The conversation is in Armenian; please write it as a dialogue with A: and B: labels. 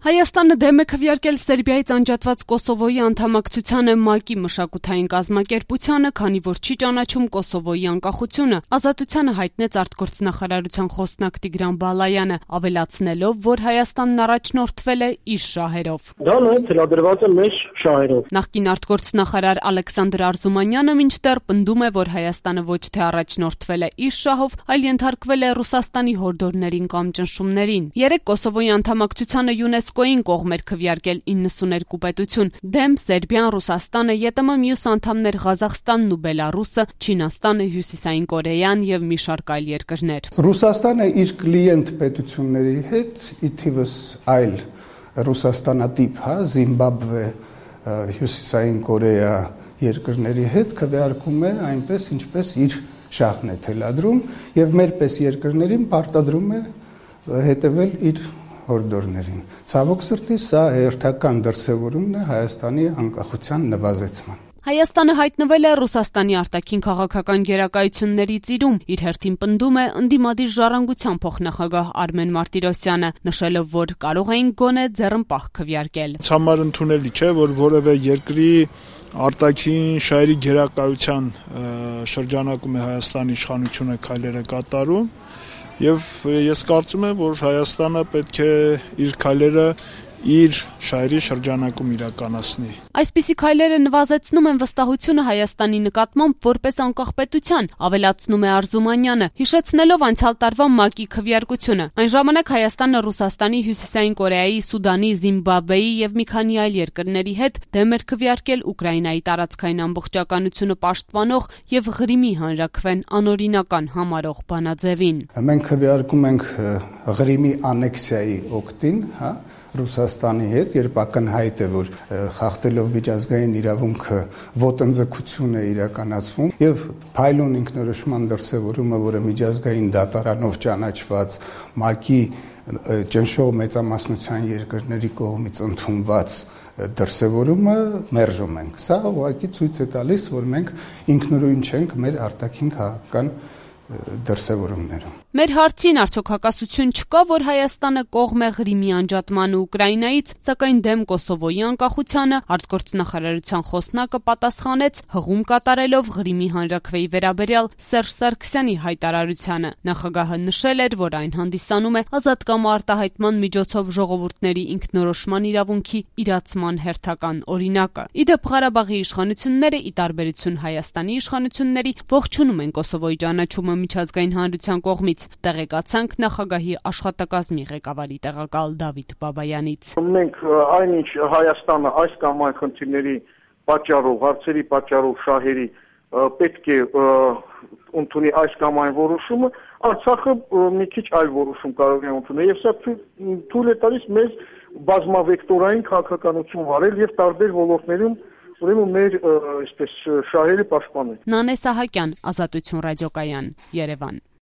A: Հայաստանը դեմ է քվեարկել Սերբիայից անջատված Կոսովոյի անդամակցությանը ՄԱԿ-ի մշակութային կազմակերպությանը, քանի որ չի ճանաչում Կոսովոյի անկախությունը, Ազատությանը հայտնեց արտգործնախարարության խոսնակ Տիգրան Բալայանը, ավելացնելով, որ Հայաստանն առաջնորդվել է իր շահերով։
B: Դա նաև թելադրված է մեր շահերով։
A: Նախկին արտգործնախարար Ալեքսանդր Արզումանյանը մինչդեռ պնդում է, որ Հայաստանը ոչ թե առաջնորդվել է իր շահով, այլ ենթարկվել է Ռուսաստանի հորդորներին կամ ճնշումներին։ Երեկ Կոսովոյի անդամակցությանը ՅՈՒՆԵՍԿՕ-ին կողմ էր քվեարկել 92 պետություն, դեմ Սերբիան, Ռուսաստանը, ԵՏՄ մյուս անդամներ Ղազախստանն ու Բելարուսը, Չինաստանը, Հյուսիսային Կորեան եւ մի շարք այլ երկրներ։
C: Ռուսաստանը իր կլիենտ պետությունների հետ, ի թիվս այլ Ռուսաստանատիպ, Զիմբաբվե, Հյուսիսային Կորեա երկրների հետ քվեարկում է այնպես, ինչպես իր շահն է թելադրում եւ մեր պես երկրներին պարտադրում է հետևել իր հորդորներին։ Ցավոք սրտի սա հերթական դրսևորումն է Հայաստանի անկախության նվազեցման։
A: Հայաստանը հայտնվել է Ռուսաստանի արտաքին քաղաքական գերակայությունների ծիրում, իր հերթին պնդում է ընդդիմադիր ժառանգության փոխնախագահ Արմեն Մարտիրոսյանը, նշելով, որ կարող էին գոնե ձեռնպահ քվեարկել։
D: Ցամար ընդունելի չէ, որ որևէ երկրի արտաքին շահերի գերակայության շրջանակում է Հայաստանի իշխանությունը քայլերը կատարում, եւ ես կարծում եմ, որ Հայաստանը պետք է իր քայլերը իր շահերի շրջանակում իրականացնի։
A: Այսպիսի քայլերը նվազեցնում են վստահությունը Հայաստանի նկատմամբ որպես անկախ պետության, ավելացնում է Արզումանյանը, հիշեցնելով անցյալ տարվա ՄԱԿ-ի քվեարկությունը։ Այն ժամանակ Հայաստանը Ռուսաստանի, Հյուսիսային Կորեայի, Սուդանի, Զիմբաբվեի եւ մի քանի այլ երկրների հետ դեմ էր քվեարկել Ուկրաինայի տարածքային ամբողջականությունը պաշտպանող եւ Ղրիմի հանրաքվեն անօրինական համարող բանաձևին։
C: Մենք քվեարկում ենք Ղրիմի անեքսիայի օգտին, Ռուսաստանի հետ, երբ ակնհայտ է, որ խախտելով միջազգային իրավունքը ոտնձգություն է իրականացվում եւ փայլուն ինքնորոշման դրսեւորումը, որը միջազգային դատարանով ճանաչված ՄԱԿ-ի ճնշող մեծամասնության երկրների կողմից ընդունված դրսևորումը մերժում ենք։ Սա ուղղակի ցույց է տալիս, որ մենք ինքնուրույն չենք մեր արտաքին քաղաքական դրսևորումներում։
A: Մեր հարցին արդյոք հակասություն չկա, որ Հայաստանը կողմ է Ղրիմի անջատմանը Ուկրաինայից, սակայն դեմ Կոսովոյի անկախությանը, արտգործնախարարության խոսնակը պատասխանեց հղում կատարելով Ղրիմի հանրաքվեի վերաբերյալ Սերժ Սարգսյանի հայտարարությանը։ Նախագահը նշել էր, որ այն հանդիսանում է ազատ կամ արտահայտման միջոցով ժողովուրդների ինքնորոշման իրավունքի իրացման հերթական օրինակը։ Իդեպ Ղարաբաղի իշխանությունները, ի տարբերություն Հայաստանի իշխանությունների, ողջունում են Կոսովոյի ճանաչումը միջազգային հանրության կողմից։ Տեղեկացանք նախագահի աշխատակազմի ղեկավարի տեղակալ Դավիթ Բաբայանից։
B: Մենք այնինչ Հայաստանը այս կամ այն խնդիրների պատճառով, հարցերի պատճառով շահերի պետք է ընդունի այս կամ այն որոշումը, Արցախը մի քիչ այլ որոշում կարող է ընդունել եւ սա թույլ է տալիս մեզ բազմավեկտորային քաղաքականություն վարել եւ տարբեր ոլորտներում ուրեմն մեր այսպես շահերը պաշտպանել։
A: Նանե Սահակյան, Ազատություն ռադիոկայան, Երևան։